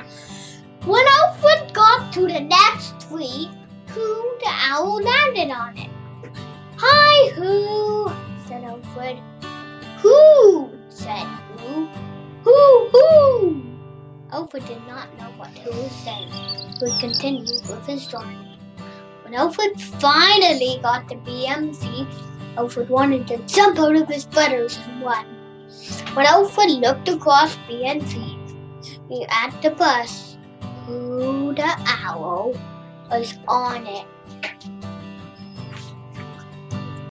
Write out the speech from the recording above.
When Alfred got to the next tree, Who the owl landed on it. "Hi, Who," said Alfred. "Who," said Who. "Who." Alfred did not know what Who was saying, so he continued with his story. When Alfred finally got to BMC, Alfred wanted to jump out of his feathers and run. When Alfred looked across BMC at the bus, Who the owl was on it.